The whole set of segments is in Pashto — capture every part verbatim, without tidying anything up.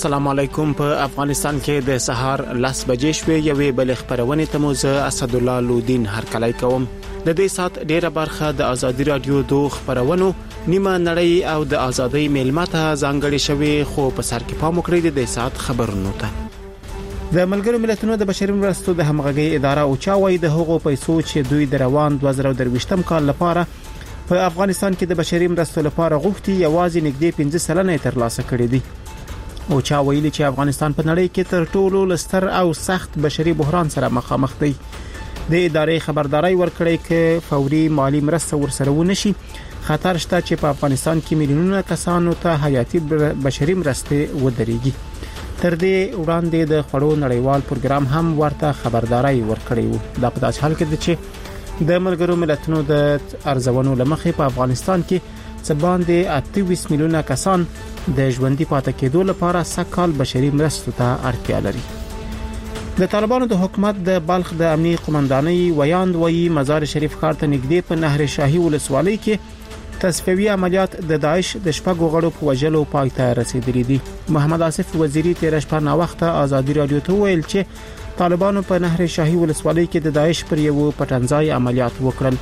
السلام علیکم. په افغانستان کې د سهار لس بجې شوې یوې بل خبرونه ته موزه اسد الله لودین هرکلی کوم. د دې سات ډیره برخه د ازادي رادیو دوه خبرونو نیمه نړۍ او د ازادۍ میلمته ځانګړي شوی، خو په سر کې پام وکړئ د دې سات خبرونو ته. د ملګرو ملتونو د بشري مرستو د همغږي اداره او چاوي د هغو پیسو چې دوی د روان دوه زره درویشتم کال لپاره په افغانستان کې د بشري مرستو لپاره غوښتي یوازې نږدې پنځه سلنه ترلاسه کړي دي. او چا ویلي چې افغانستان په نړۍ کې تر ټولو لستر او سخت بشري بحران سره مخامخ دی. د ادارې خبرداري ورکړې چې فوري مالی مرسته ورسره ونشي، خطر شته چې په افغانستان کې میلیونونه کسانو ته حیاتي بشري مرستې ودرېږي. تر دې وړاندې د خړو نړیوال پروګرام هم ورته خبرداري ورکړې و. دا په داسې حال کې ده چې د ملګرو ملتونو د ارزونو لمخې په افغانستان کې څه باندې اته ویشت میلیونه کسان د ژوندۍ پاتې کېدو لپاره سکهال بشري مرستو ته اړتیا لري. د طالبانو د حکومت د بلخ د امنی قومندانۍ ویاند وایي مزار شریف ښار ته نږدې په نهر شاهي ولسوالۍ کې تصفیوي عملیات د داعش د شپږو غړو په وژلو پای ته رسیدلي دي. محمد آصف وزیری تیر شپه نا وخته ازادي رادیو ته ویل چې طالبانو په نهر شاهي ولسوالۍ کې د داعش پر یو پټنځای عملیات وکړل.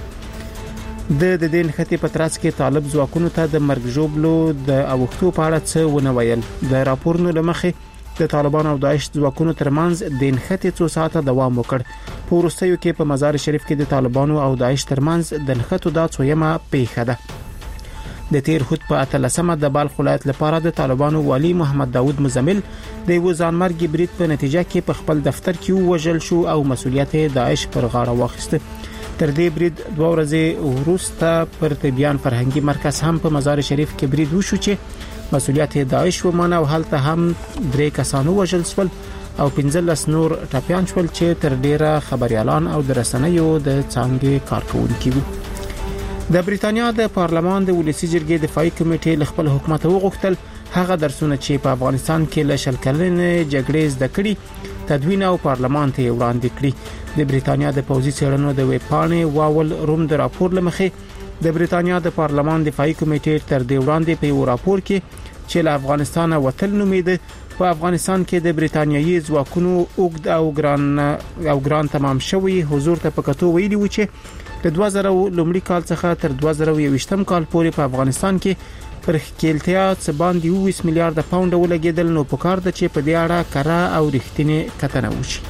د د دین خطي پترڅ کې طالب ځواکونو ته د مرګ جوړلو د اوختو په اړه څه ونه ویل. د راپورونو لمخې د طالبان او داعش ځواکونو ترمنځ د خطي څو ساعته دوام وکړ. په وروستیو کې په مزار شریف کې د طالبانو او داعش ترمنځ د خطو د څویمه پیښه ده. د تیر خود په اتلسمه د بلخ ولایت لپاره د طالبانو والی محمد داوود مزمل د یو ځانمرګي برید په نتیجه کې په خپل دفتر کې وژل شو او مسؤلیت داعش پر غاړه واخیسته. تر دې برید دوه ورځې وروسته پر طبيان فرهنګي مرکز هم په مزار شریف کې برید وشو چې مسؤلیت داعش ومنه او هلته هم درې کسانو وژل شول او پنځلس نور ټپيان شول چې تر ډیره خبريالان او د رسنیو د څنګه کارکونکي وو. د بریتانیا د پارلمان د ولسی جرګې دفاعي کمیټې ل خپل حکومت وغوښتل هغه درسونه چې په افغانستان کې له شل کلنې جګړې زده کړي تدوین او پارلمان ته وړاندې کړي. د بریتانیا د پوځي څېړنو د ویبپاڼې واول روم د راپور لمخې د بریتانیا د پارلمان دفاعي کمیټې تر دې وړاندې په یو راپور کې چې له افغانستان وتل نومېده په افغانستان کې د بریتانیایي ځواکونو اوږد او ګران او ګران تمام شوی حضور ته پکتو ویلي و چې د دوه زره لومړي کال څخه تر دوه زره یوویشتم کال پورې په افغانستان کې پر خېلتیا څه باندې اوویشت میلیارډ پاونډ ولګېدل. نو په کار ده چې په دې اړه کره او رښتینی کتنه وشي.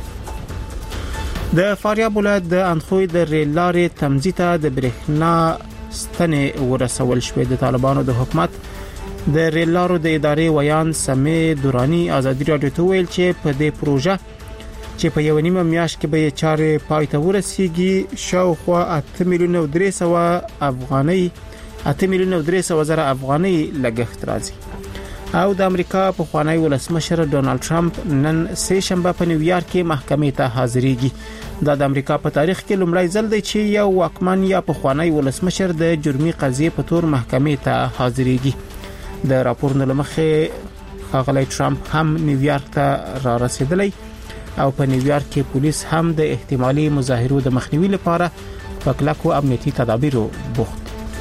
د فاریاب ولایت د انخوی د ریل لارې تمځي ته د برېښنا ستنې ورسول شوې. د طالبانو د حکومت د ریل لارو د ادارې ویان سمې دورانی ازادي رادیو ته ویل چې په دې پروژه چې په یو نیمه میاشت کې به چارې پای ته ورسیږي شاوخوا اته میلیونه درې سوه افغانۍ اته میلیونه درې سوه زره افغانۍ لګښت راځي. او د امریکا په خوانی ولسمشر ډونالد ټرمپ نن سه شنبه په نیویارک کې محکمې ته حاضرېږي. دا د امریکا په تاریخ کې لومړی ځل دی چې یو واکمن یا په خوانی ولسمشر د جرمي قضیې په تور محکمې ته حاضرېږي. د راپورونو لمخې ښاغلی ټرمپ هم نیویارک ته را رسیدلی او په نیویارک کې پولیس هم د احتمالي مظاهرو د مخنیوي لپاره په کلکو امنیتي تدابیرو بوخت.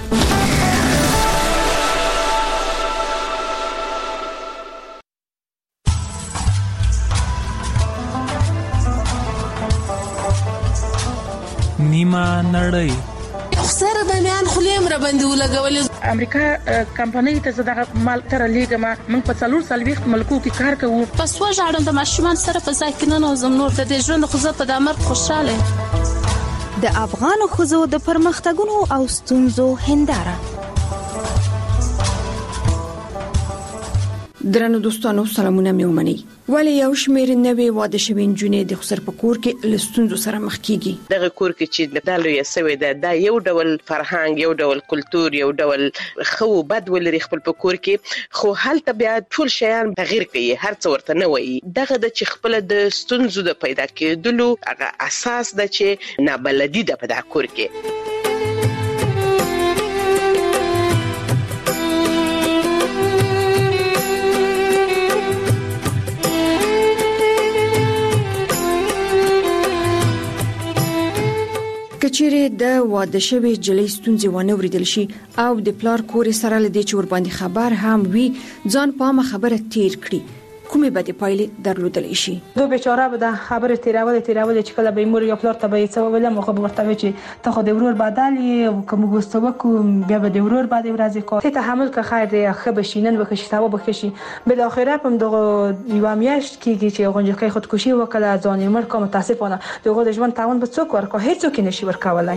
نیمه نړۍ سره د میان خلیم را باندې ولګولې. امریکا کمپنۍ ته زداغه مال تر لیګه ما موږ په څلور سالويخت ملکو کې کار کوو. پس وژاړم د ماشومان سره په ځای کې نه نوزم نور د ژوند خو زه په دامر خوشاله. د افغان خوځو د پرمختګونو او ستونزو هنداره. درنو دوستانو سلامونه مې ومني. ولی یو شمېر نوې واده شوي نجونې د خسر په کور کې لستونزو سره مخ کیږي. دغه کور کې چې د لوی سوي ده دا یو ډول فرهنګ، یو ډول کلچر، یو ډول خو بد ولري خپل په کور کې، خو هلته بیا ټول شیان تغیر کوي، هر څه ورته نه وایي. دغه د چې خپل د ستونزو د پیدا کېدلو هغه اساس ده چې نابلدي ده په دغه کور کې. کچېره د واده شوی جلې ستونزې ونه وریدل شي او د پلار کور سره لدی چې ور باندې خبر هم وي ځان پامه خبره تیر کړي. کومې بدې پایلې درلودلی شي. دوی بیچاره به د خبرې تیرول تیرول چې کله به مور یا پلار ته به یې څه ویل مخه به ورته وي چې ته خو د ورور بدل یې کوم ګوستو وکړو بیا به د ورور باندې ورځي کو ته تحمل که خیر دی ښه بشي نن وکړي سبا وکړي بل اخره په دغه یو میاشت کېږي چې غونډه خودکشي وکړه ځان یې مړ کوم متاسفانه دغه د ژوند تاوان به څوک ورکو هیڅ څوک نشي ورکولای.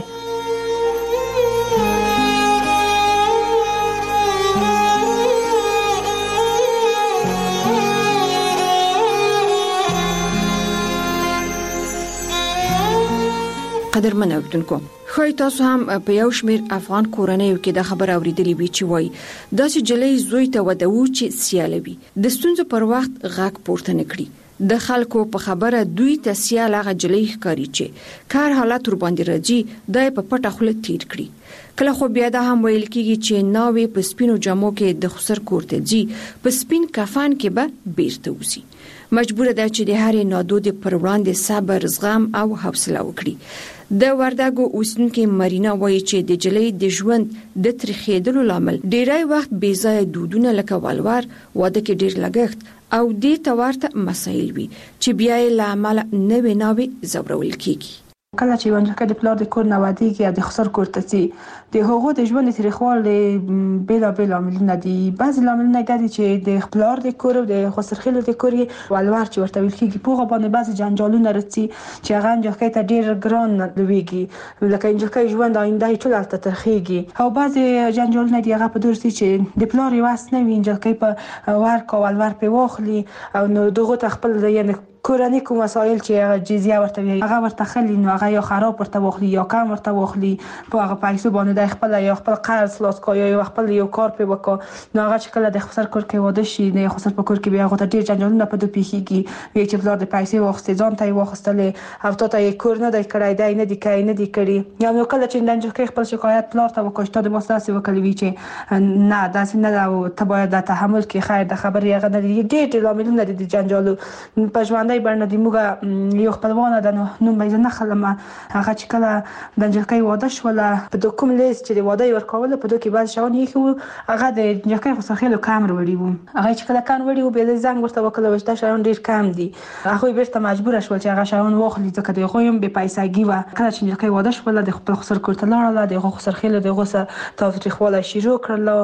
قدرمن اوریدونکو خو تاسو هم په یو شمیر افغان کورنیو کې د خبر اوریدلې وی چې وای داسې جلې زوی ته ودو چې سیالوي د ستونزو پر وخت غاک پورته نکړي د خلکو په خبره دوی ته سیال هغه جلې ښکاری چې کار حالت ور باندې راځي دای په پټه خله تیر کړي کله خو بیا د هم ویل کېږي چې ناوې په سپینو جامو کې د خسر کوړته ځي په سپین کفن کې به بیرته وسی مجبور ده چې د هرې نادود پر وړاندې صبر زغم او حوصله وکړي. د وردګو اوسنکې مرینا وایي چې د جلې د ژوند د ترخېدلو لامل ډیری وخت بې ځای دودونه لکه والوار واده کې ډیر لګښت او دې تورته مسایل وي چې بیا یې لامل نوې نوې زورول کیږي. کله چې ونجکه د پلار د کور نه واديږي د خسر کورته سي د هغو د ژوند تاریخوال بلا بلا عاملونه دي. بعض عاملونه دي چې د پلار د کور او د خسر خېلو د کور ولور چې ورته ویل کیږي په غو باندې بعض جنجالونه رسي چې هغه ونجکه ته ډیر ګران لويږي لکه ونجکه ژوند آینده ټول البته ترخيږي او بعض جنجالونه دي هغه په دورسي چې د پلار یو اس نه ونجکه په ور کو ولور په واخلي او نو دغه تخپل یعنی کورنی کوم مسائل چې جزیه ورته وي هغه ورته خلی نو هغه یا خراب ورته واخلي یا کم ورته واخلي په هغه پیسو باندې د خپل یا خپل قرض خلاص کوي یا خپل یو کار په وکړي نو هغه چې کله د خسر کور کې واده شي نه خسر په کور کې بیا هغه ته ډیر جنجالونه په دوه پیخيږي وی چې بلار د پیسې واخستې ځان ته واخستلې او ته یې کور نه د کړای دی نه دی کای نه دی کړی یا نو کله چې نن چې خپل شکایت پلار ته وکړ ته د مؤسسه وکړي وی چې نه داسې نه او ته باید د تحمل کې خیر د خبرې هغه نه دی ډیر عاملونه دي جنجالو په ژوند باندې د موږ یو خپلوانه د نو مې نه خلم هغه چې کله د جلکې واده شوله په د کوم لیست چې د واده ورکول په دوه کې بعد شاون یې خو هغه د جلکې فسخېلو کامر وړي وو هغه چې کله کان وړي وو به زنګ ورته وکړل وشته شاون ډیر کم دي هغه بیرته مجبور شول چې هغه شاون واخلي ځکه د غویم به پیسېږي و کله چې جلکې واده شوله د خپل خسر کورته لاړه د خسر خېلو د غوسه تاریخواله شروع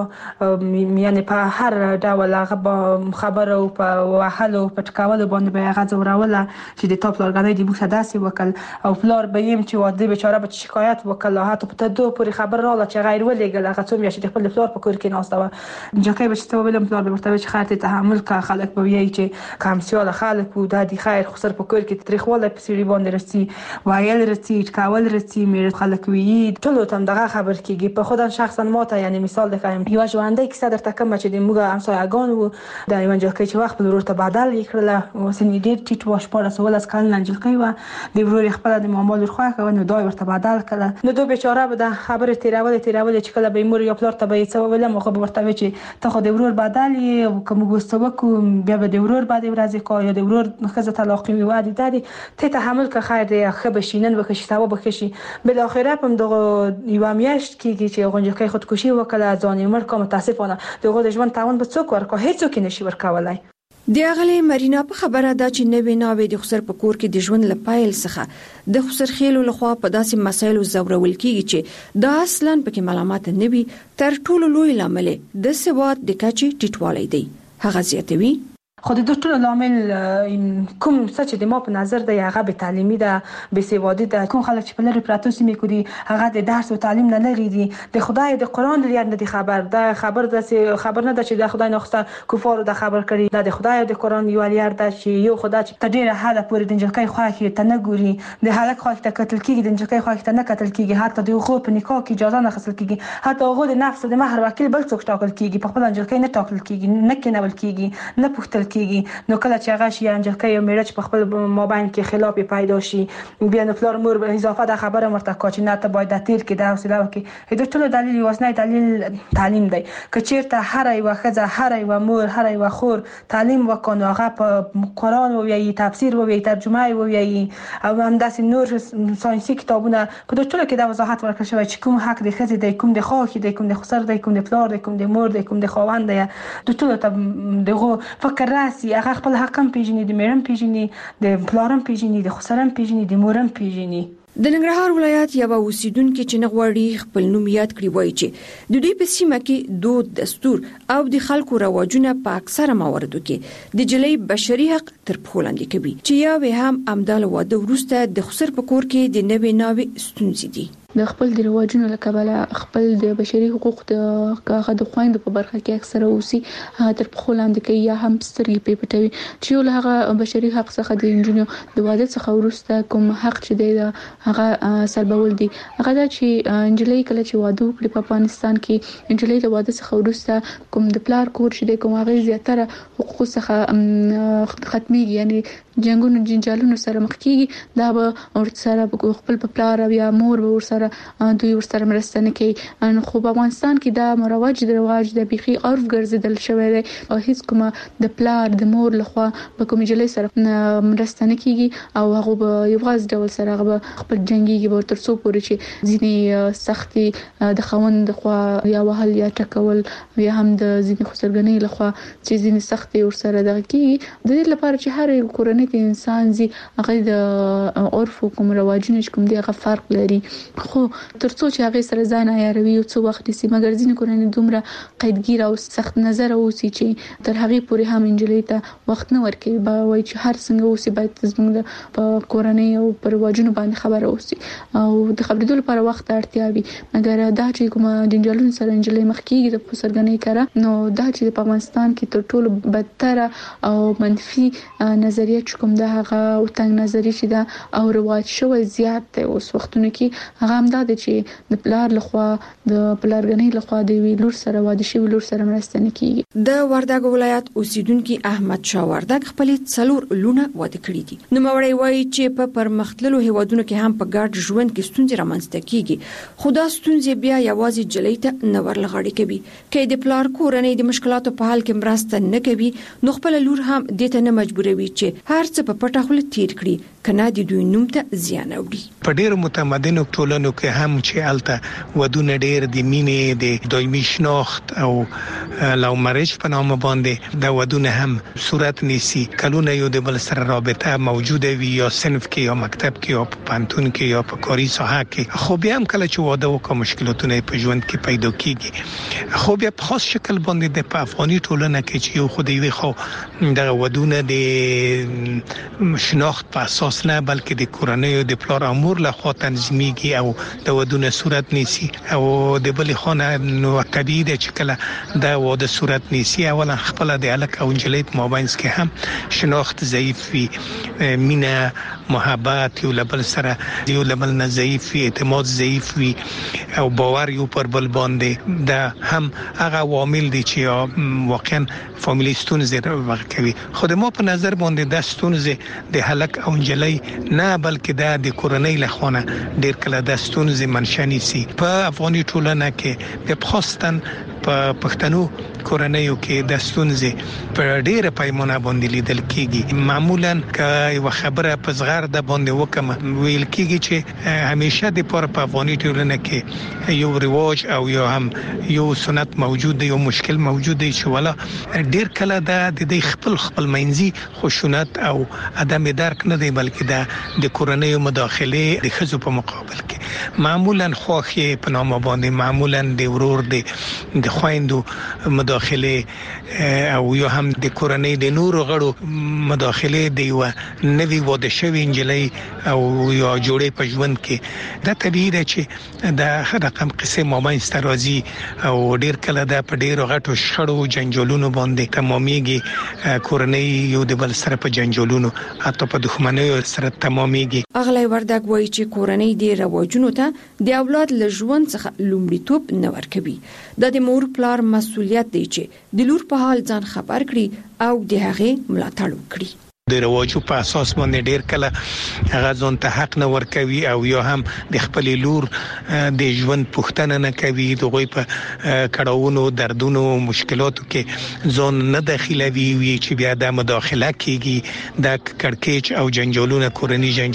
کړل یعنی په هر ډول هغه خبره او په وحلو په ټکاولو باندې به هغه زوراوله چې د ټاپ لارګنۍ د موږ داسې وکړ او پلار به يم چې واده بیچاره به شکایت وکړ هاته په دوه پوری خبر رااله چې غیر ولېګل هغه څوم یا چې خپل پلار په کور کې ناست و جکه به چې ویلم پلار به ورته چې خاطر تحمل کا خلک به وی چې کم سیال خلک و د دې خیر خسر په کور کې تاریخواله په سری باندې رسي وایل رسي کاول رسي مې خلک وی ټول تم دغه خبر کیږي په خودن شخصا ماته یعنی مثال دکایم یو ژوندۍ کیسه درته کوم چې د موږ همسایه‌ګان وو د یو جکه چې وخت ورته بدل یکړه وسنی ډیر ټیټ واش پاره سوال اس کال ننجلکې و د ورور خپل د معامل خو خو نو دای ورته بدل کړه نو دوه بیچاره به د خبره تیرول تیرول چې کله به مور یا پلار ته به څه ویل مخه به ورته وي چې ته خو د ورور بدل یې کوم ګوستو وکړو بیا به د ورور باندې ورځي کو یا د ورور خزه طلاق وی وادي دادي ته تحمل که خیر دی ښه بشینن وکړي سبا وکړي بل اخره په دغه یو میاشت کېږي چې غونډه خودکشي وکړه ځان یې مړ کوم متاسفانه دغه د ژوند تاوان به څوک ورکو هیڅ څوک نشي ورکولای. د اغلی مرینا په خبره ده چې نوې ناوې د خسر په کور کې د ژوند لپایل څخه د خسر خېلو لخوا په داسې مسایلو زورول کیږي چې دا اصلا پکې ملامت نه وي تر ټولو لوی لامل د سواد د کچې ټیټوالی دی. هغه زیاتوي خو د ټولو لامل کوم څه چې د ما په نظر دی هغه به تعلیمي ده به سوادي ده کوم خلک چې په لری پراتو سیمه کې دي هغه د درس او تعلیم نه لري دي د خدای د قران لري نه دي خبر ده خبر ده خبر نه ده چې د خدای نوخته کفارو د خبر کړي نه د خدای د قران یو لري ده چې یو خدای چې تدیر حاله پورې د جلکې خو کې ته نه ګوري د حالک خو ته قتل کیږي د جلکې خو ته نه قتل کیږي حتی د خو په نکاح کې اجازه نه خصل کیږي حتی هغه د نفس د مہر وکیل بل څوک ټاکل کیږي په خپل جلکې نه ټاکل کیږي نه کېنول کیږي نه پوښتل کیږي نو کله چې هغه شي انجلکې یو میرچ په خپل مابین کې خلاف پیدا شي بیا نو فلور مور به اضافه د خبره مرته کوچ نه ته باید د تیر کې د حوصله وکي د ټولو دلیل واسنه دلیل تعلیم دی که چیرته هر یو خزه هر یو مور هر یو خور تعلیم وکړي هغه په قران او یی تفسیر او یی ترجمه او یی او هم داسې نور ساينسي کتابونه په ټولو کې د وضاحت ورکړل شوی چې کوم حق د خزه دی کوم د خاخ دی کوم د خسر دی کوم د پلار دی کوم د مور دی کوم د خاوند دی د ټولو ته دغه فکر راسي هغه خپل حق هم پیژني، د میرم پیژني، د پلارم پیژني، د خسرم پیژني، د مورم پیژني. د ننګرهار ولایت یو اوسیدونکو چې نغواړي خپل نوم یاد کړي وایي چې د دوی په سیمه کې دود، دستور او د خلکو رواجونه په اکثره مواردو کې د جلۍ بشري حق تر پښو لاندې کوي چې یا هم امدال واده وروسته د خسر په کور کې د نوې ناوې ستونزې دي. د خپل د رواجونو لکه خپل د بشري حقوق د هغه د خويندو په برخه کې اکثره اوسي تر پخو لاندې کوي یا هم سترګې په پټوي چې یو هغه بشري حق څخه د انجونو د واده څخه ورسته کوم حق چې دی هغه سلبول دي. هغه دا چې انجلۍ کله چې واده وکړي په افغانستان کې انجلۍ د واده څخه ورسته کوم د پلار کور چې دی کوم هغه زیاتره حقوق څخه ختميږي، یعنی جنگونو جنجالونو سره مخ کیږي. دا به ور سره خپل په پلار یا مور به ور سره دوی ورسره مرسته نه کوي. خو په افغانستان کې دا مروج د رواج د بيخي عرف ګرځیدل شوی دی او هیڅ کومه د پلار د مور لخوا په کوم جلې سره مرسته نه کیږي او هغه به یو غاز ډول سره هغه خپل جنگيږي به تر څو پورې چې ځینی سختي د خوند خو یا وهل یا ټکول یا هم د ځینی خسرګنۍ لخوا چې ځینی سختي ورسره دغه کیږي. د دې لپاره چې هر کورنۍ انسان زی هغه د عرف کوم رواجونه کوم دی هغه فرق لري. خو ترڅو چې هغه سره ځان عیاروي او څو وخت سي مګر ځینې کورنۍ دومره قیدګیر او سخت نظر اوسي چې تر هغه پورې هم انجلۍ ته وخت نه ورکوي. با وایي چې هر څنګه اوسي باید زموږ په کورنۍ او پر واجونو باندې خبره اوسي او د خبرېدو لپاره وخت اړتیا وي. مګر دا چې کوم جنجالون سره انجلۍ مخ کیږي د خسرګنۍ کړه نو دا چې په افغانستان کې تر ټولو بدتر او منفي نظریه چې کوم دا هغه او تنګ نظری چې دا او رواج شوی زیات دی اوس وختونو کې. هغه هم دا چې د پلار لخوا د پلارګنۍ لخوا د ویلور سره واده شوی ویلور سره مرسته نه کیږي. د وردګ ولایت اوسیدونکو احمد شاه وردګ خپل څلور لونه واده کړی دي. نو موري وایي چې په پرمختللو هیوادونو کې هم په ګډ ژوند کې ستونزې رامنځته کیږي خو دا ستونزې بیا یوازې جلۍ ته نه ورلغړی کوي. کې د پلار کورنۍ د مشکلاتو په حل کې مرسته نه کوي نو خپل لور هم د ته نه مجبوروي چې هر څه په پټه خپل تیر کړي کنه د دوی نوم ته زیان اوري. په ډیرو متمدنو ټولنو کې هم چې الته ودونه ډیر د مینې د دویمي شناخت او لو مریج په نامه باندې دا ودونه هم صورت نیسي. کلونه یو د بل سره رابطه موجوده وي یا صنف کې یا مکتب کې یا په پانتون کې یا په کاري ساحه کې. خو بیا هم کله چې واده وکړي مشکلاتونه په ژوند کې پیدا کیږي. خو بیا په خاص شکل باندې د په افغاني ټولنه کې چې یو خدای وي خو د ودونه د شناخت په اساس نه بلکې د کورنۍ او د پلار امور له خوا تنظیميږي او د ودونه صورت نیسي او د بل خانه نو طبيعي ده چې کله دا واده صورت نیسي اولا خپل د الک او انجلیت مابینس کې هم شناخت ضعیف وي، مینا محبت یو لبل سره یو لبل نه ضعیف وي، اعتماد ضعیف وي او باور یو پر بل باندې دا هم هغه عوامل دي چې واقعا فامیلیستون زیره ورکوي. خود ما په نظر باندې د ستونزې د هلک او انجلی نه بلکې د د کورنۍ لخوانه ډیر کله د ستونزې منشأ نیسي. په افغاني ټولنه کې د خاصتن په پښتنو کورنیو کې د ستونزې په ډیره پیمانه باندې لیدل کیږي. معمولا که یو خبره په صغر د باندې وکم ویل کیږي چې همیشه د پر په افغاني ټولنه کې یو رواج او یو هم یو سنت موجود دی، یو مشکل موجود دی چې ولا ډیر کله د د خپل خپل منځي خشونت او عدم درک نه دی بلکې د کورنیو مداخله د خزو په مقابل کې معمولا خوخي په نامه باندې معمولا د ورور دی د خويندو مداخله او یو هم د کورنۍ د نور غړو مداخله دی و نوی واده شوی انجلی او یا جوړې په ژوند کې دا طبيعي ده چې د رقم قصه مابین سترازي او ډیر کله د په ډیرو غټو شړو جنجالونو باندې تمامېږي. کورنۍ یو د بل سره په جنجالونو حتی په دښمنۍ سره تمامېږي. اغلی وردګ وایي چې کورنۍ د رواجونو ته د اولاد له ژوند څخه لومړیتوب نه ورکوي. د د مور پلار مسؤلیت دی چې د لور په حال ځان خبر کړي او د هغه ملاتړ وکړي. د رواجو په اساس باندې ډیر کله هغه ځون ته حق نه ورکوي او یو هم د خپل لور د ژوند پوښتنه نه کوي. دغه په کډاونو دردونو مشکلاتو کې ځون نه داخلوي وي چې بیا د مداخله کیږي د کړکېچ او جنجالونه کورنۍ